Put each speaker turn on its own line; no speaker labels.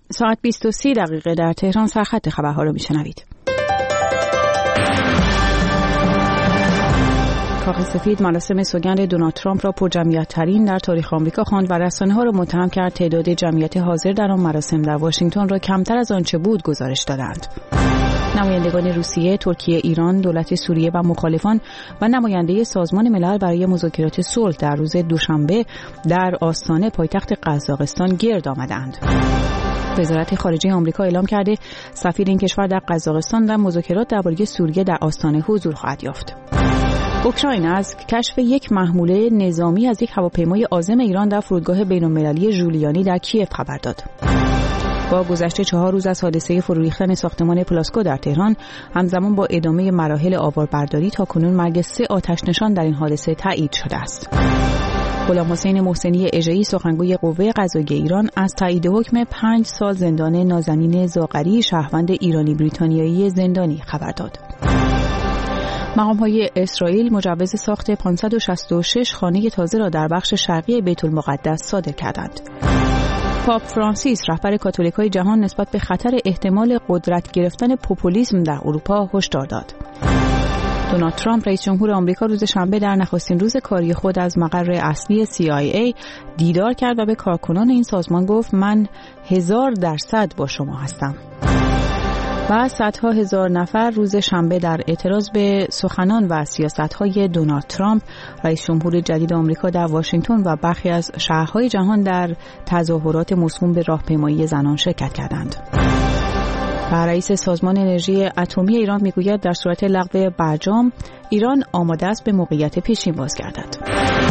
ساعت 20:30 در تهران سرخط خبرها رو میشنوید. کاخ سفید مراسم سوگند دونالد ترامپ را پرجمعیت‌ترین در تاریخ آمریکا خواند و رسانه‌ها را متهم کرد تعداد جمعیت حاضر در آن مراسم در واشنگتن را کمتر از آنچه بود گزارش دادند. نمایندگان روسیه، ترکیه، ایران، دولت سوریه و مخالفان و نماینده سازمان ملل برای مذاکرات صلح در روز دوشنبه در آستانه پایتخت قزاقستان گرد آمدند. وزارت خارجه آمریکا اعلام کرده سفیر این کشور در قزاقستان در مذاکرات درباره سوریه در آستانه حضور خواهد یافت. اوکراین از کشف یک محموله نظامی از یک هواپیمای عازم ایران در فرودگاه بین‌المللی ژولیانی در کیف خبر داد. با گذشت 4 روز از حادثه فرو ریختن ساختمان پلاسکو در تهران، همزمان با ادامه مراحل آواربرداری تاکنون مرگ 3 آتش‌نشان در این حادثه تایید شده است. غلام حسین محسنی اژه‌ای سخنگوی قوه قضاییه ایران از تایید حکم 5 سال زندان نازنین زاغری شهروند ایرانی بریتانیایی زندانی خبر داد. مقام‌های اسرائیل مجوز ساخت 566 خانه تازه را در بخش شرقی بیت المقدس صادر کردند. پاپ فرانسیس رهبر کاتولیک‌های جهان نسبت به خطر احتمال قدرت گرفتن پوپولیسم در اروپا هشدار داد. دونالد ترامپ رئیس جمهور آمریکا روز شنبه در نخستین روز کاری خود از مقر اصلی CIA دیدار کرد و به کارکنان این سازمان گفت من 1000% با شما هستم. و صدها هزار نفر روز شنبه در اعتراض به سخنان و سیاست‌های دونالد ترامپ رئیس جمهور جدید آمریکا در واشنگتن و برخی از شهرهای جهان در تظاهرات موسوم به راهپیمایی زنان شرکت کردند. و رئیس سازمان انرژی اتمی ایران میگوید در صورت لغو برجام ایران آماده است به موقعیت پیشین بازگردد.